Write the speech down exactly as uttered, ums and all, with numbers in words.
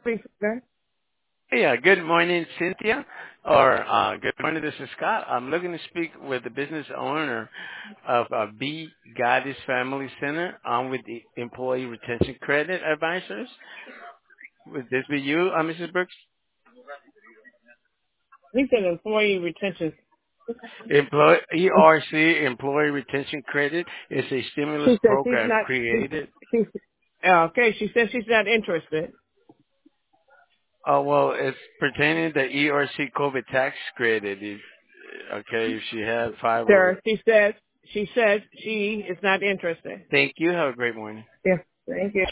Presenter. Yeah, good morning, Cynthia. Or uh, good morning, this is Scott. I'm looking to speak with the business owner of uh, B. Goddess Family Center. I'm with the Employee Retention Credit Advisors. Would this be you, uh, missus Brooks? He said employee retention. Employee E R C, Employee Retention Credit, is a stimulus She said she's program not. She, created. she, uh, okay, she said she's not interested. Oh, well, it's pertaining to E R C COVID tax credit. If, okay, if she had five oh. Sir, she says she says she is not interested. Thank you. Have a great morning. Yeah, thank you.